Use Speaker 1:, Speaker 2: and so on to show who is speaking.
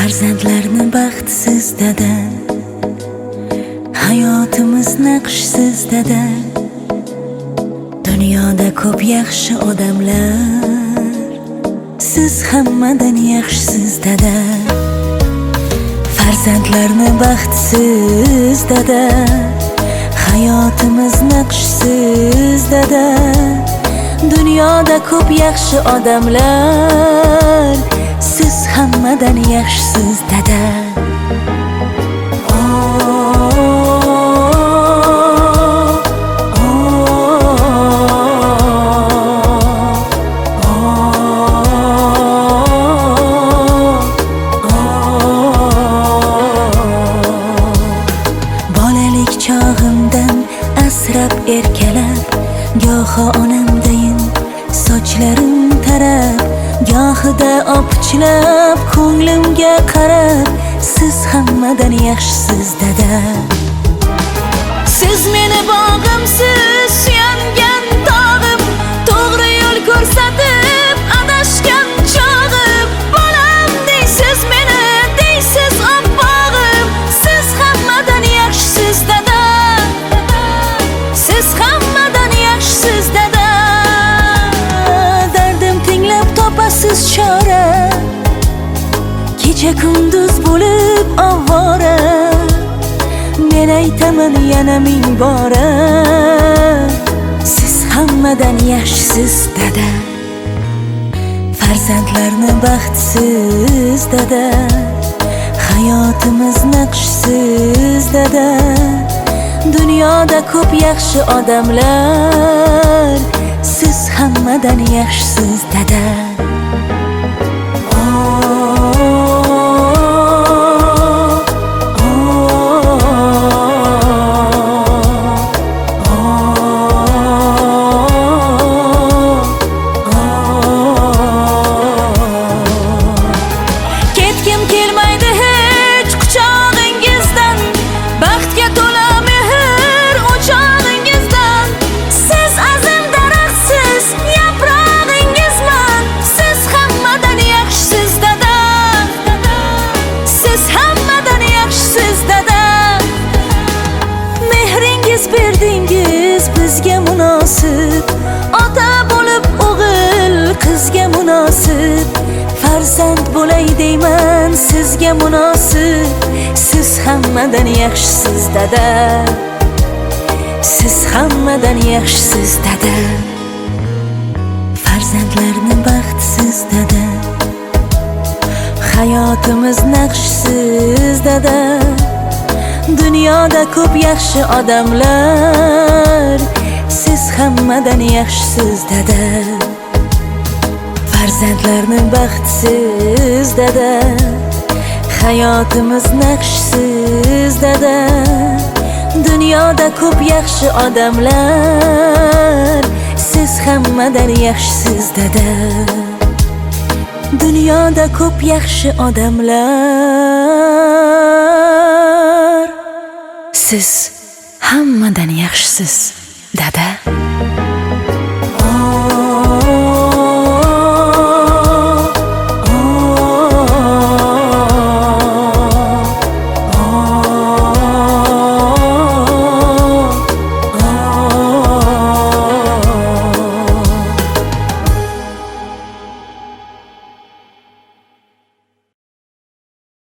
Speaker 1: Farzandlarni baxtsiz dada, hayotimiz naqshsiz dada. Dunyoda ko'p yaxshi odamlar, siz hammadan yaxshisiz dada. Farzandlarni baxtsiz dada, hayotimiz naqshsiz dada. Dunyoda ko'p yaxshi odamlar, siz hammadan yaxshisiz dada. Bolalik chog'imdan asrab erkalab, goho onamdayin sochlarim tarab, gohida opichlab ko'nglimga qarab, siz hammadan yaxshisiz dada. Siz meni bog'imsiz, suyangan tog'im, to'g'ri yo'l ko'rsatib adashgan chog'im. Bolam deysiz meni, deysiz oppog'im, siz hammadan yaxshisiz dada. Siz hammadan yaxshisiz dada. Dardim tinglab topasiz chora, kecha kunduz bo'lib ovora. Men aytaman yana ming bora, siz hammadan yaxshisiz dada. Farzandlarni baxtsiz dada, hayotimiz naqshsiz dada. Dunyoda ko'p yaxshi odamlar, siz hammadan yaxshisiz dada. Ketgim kelmaydi hech quchog'ingizdan, baxtga to'la mehr o'chog'ingizdan. Siz azim daraxtsiz, yaprog'ingizman, siz hammadan yaxshisiz dada. Siz hammadan yaxshisiz dada. Mehringiz berdingiz bizga munosib, ota bo'lib o'g'il qizga munosib. Farzand bo'lay deyman sizga munosib, siz hammadan yaxshisiz dada. Siz hammadan yaxshisiz dada. Farzandlarni baxtsiz dada, hayotimiz naqshsiz dada. Dunyoda ko'p yaxshi odamlar, siz hammadan yaxshisiz dada. Farzandlarni baxtsiz dada, hayotimiz naqshsiz dada. Dunyoda ko'p yaxshi odamlar, siz hammadan yaxshisiz dada. Dunyoda ko'p yaxshi odamlar, siz hammadan yaxshisiz dada.